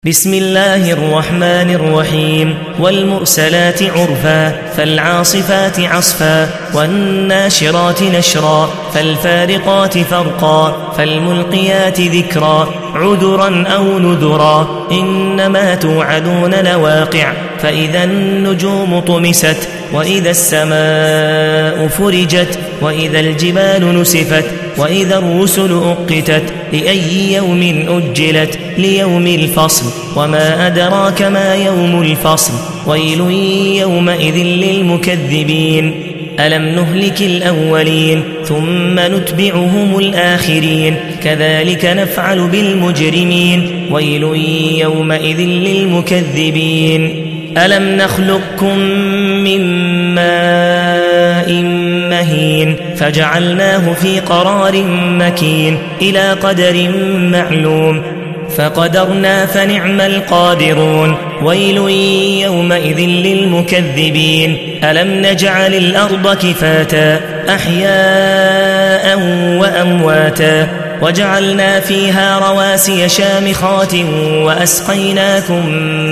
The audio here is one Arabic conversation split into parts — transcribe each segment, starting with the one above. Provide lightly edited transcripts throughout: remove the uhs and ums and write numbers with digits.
بسم الله الرحمن الرحيم والمرسلات عرفا فالعاصفات عصفا والناشرات نشرا فالفارقات فرقا فالملقيات ذكرا عذرا أو نذرا إنما توعدون لواقع فإذا النجوم طمست وإذا السماء فرجت وإذا الجبال نسفت وإذا الرسل أقتت لأي يوم أجلت ليوم الفصل وما أدراك ما يوم الفصل ويل يومئذ للمكذبين ألم نهلك الأولين ثم نتبعهم الآخرين كذلك نفعل بالمجرمين ويل يومئذ للمكذبين ألم نخلقكم من ماء مهين فجعلناه في قرار مكين إلى قدر معلوم فقدرنا فنعم القادرون ويل يومئذ للمكذبين ألم نجعل الأرض كفاتا أحياء وأمواتا وجعلنا فيها رواسي شامخات وأسقيناكم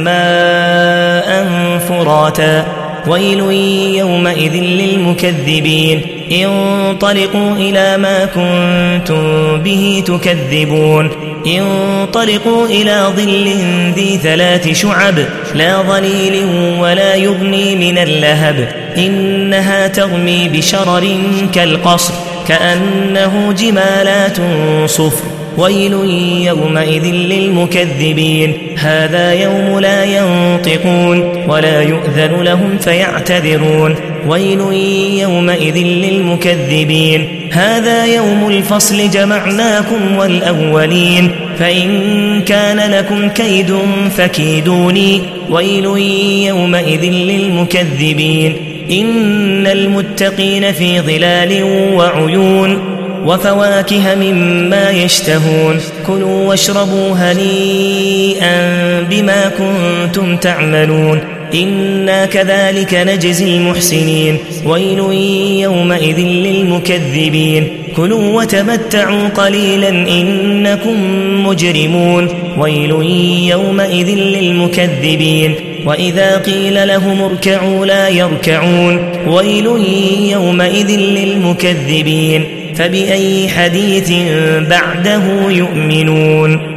ماء فراتا ويل يومئذ للمكذبين انطلقوا إلى ما كنتم به تكذبون انطلقوا إلى ظل ذي 3 شعب لا ظليل ولا يغني من اللهب إنها ترمي بشرر كالقصر كأنه جمالات صفر ويل يومئذ للمكذبين هذا يوم لا ينطقون ولا يؤذن لهم فيعتذرون ويل يومئذ للمكذبين هذا يوم الفصل جمعناكم والأولين فإن كان لكم كيد فكيدوني ويل يومئذ للمكذبين إن المتقين في ظلال وعيون وفواكه مما يشتهون كلوا واشربوا هنيئا بما كنتم تعملون إنا كذلك نجزي المحسنين ويل يومئذ للمكذبين كلوا وتمتعوا قليلا إنكم مجرمون ويل يومئذ للمكذبين وإذا قيل لهم اركعوا لا يركعون ويل يومئذ للمكذبين فبأي حديث بعده يؤمنون